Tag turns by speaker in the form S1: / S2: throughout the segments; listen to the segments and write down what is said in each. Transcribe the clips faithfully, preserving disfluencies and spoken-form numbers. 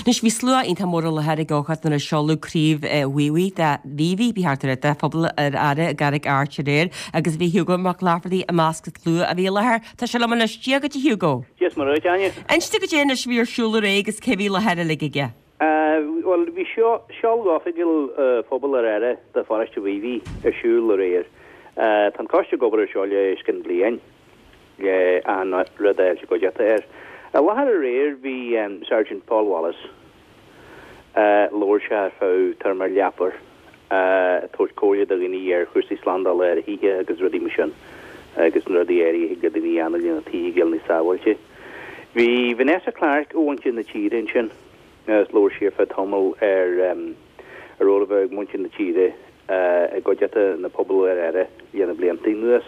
S1: Nus bhí slua ionta mór le head gáchad na seolú críomh huií de líhí bí hartar de phobal ar ara garrig áte réir agus bhí Hugo mac láfardaí a másca lua a bhí lethir Tá se le man stiaga de Hugo.
S2: Yes, mar roiid Anya.
S1: Einste go déana sbíor siúla ré agus cehí le head ligige.
S2: Well, bhí seo seol gáfigil phobal ar ara de foriste bhí ar siúla réir. Tá coiste gobar seo le cin blian le an rudéil se go deata ar. A lehar a réir bhí Sergeant Paul Wallace, uh, Lord Sheriff tar mar leapar, uh, tuair cóide a gní ar chuirsaí slandal ar híige agus rudí mission, agus rudí éirí go dní anna lína tí gil ní sáhailte. Bhí Vanessa Clark óhaint na tíre sin, as Lord Sheriff tomul ar um, ar Oliveg muint na tíre, uh, a go deata na pobl ar ara dhéana bliantí nuas.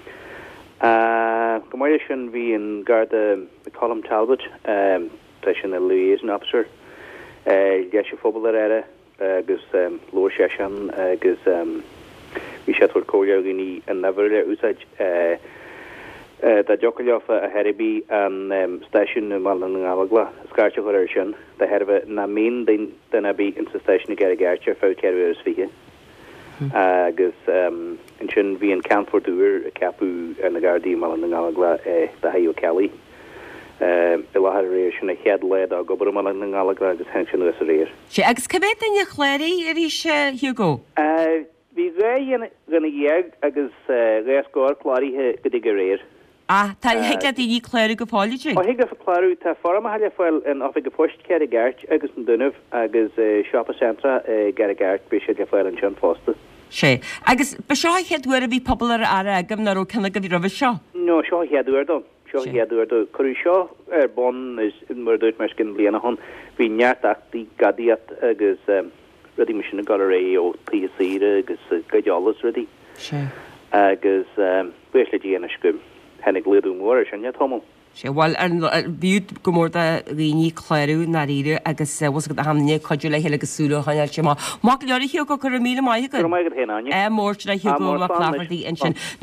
S2: Uh, Gomair sin bhí an Garda Colm Talbot, um, sin a liaison officer, uh, de se phobal ar ara, agus um, Lord Sheshan, agus um, bhí sé tuair cóide gní an nabhar ar úsáid uh, uh, da jocailiofa a heribí an um, station na mal an Alagla, scarte chuir sin, da heribh na mín den a bí in sa station na Garda Garcha fá ceirh ar sfiche. agus um, in sin bhí an Camford dúir a capú ar na Gardaí mal an Alagla e da haú Kelly. I lehar réir sin a chead leid a gobar mal an Alagla agus hen sin a réir.
S1: sé agus cebéit in chléirí ar is Hugo?
S2: Bhí ré ganna dhéag agus réascóir chláiríthe go dtí go réir.
S1: Ah, tá heagla daoine chléirú go fáilte?
S2: Tá hiag go chláirú tá forma heile fáil an offa go poist ceir a gart agus an dunneh agus Shoppa Centra gar a gart bhí sé le fáil an sin fásta.
S1: sé. Agus be seo cheadúir a bhí pobl ar ara agam na rócanna go bhí roimh seo?
S2: No, seo cheadúir dom. Seo cheadúir do. Curú seo ar bon is mar dúirt mar cin bliana hon. Bhí neartachtaí gadiaat agus rudí mar sin na gal ré ó tíasíre agus gaideolalas rudí.
S1: sé.
S2: Agus buis le díana scum. Hennig ledú mór sin ne tomol.
S1: sé bhil ar bhíú go mór a rií chléirú na riire agus was go a hamne coú le héile gosúla chail sé má. Má leir Hugo chu mí maithe go?
S2: Go maigad héna.
S1: É mór le Hugo mac láfardaí in sin.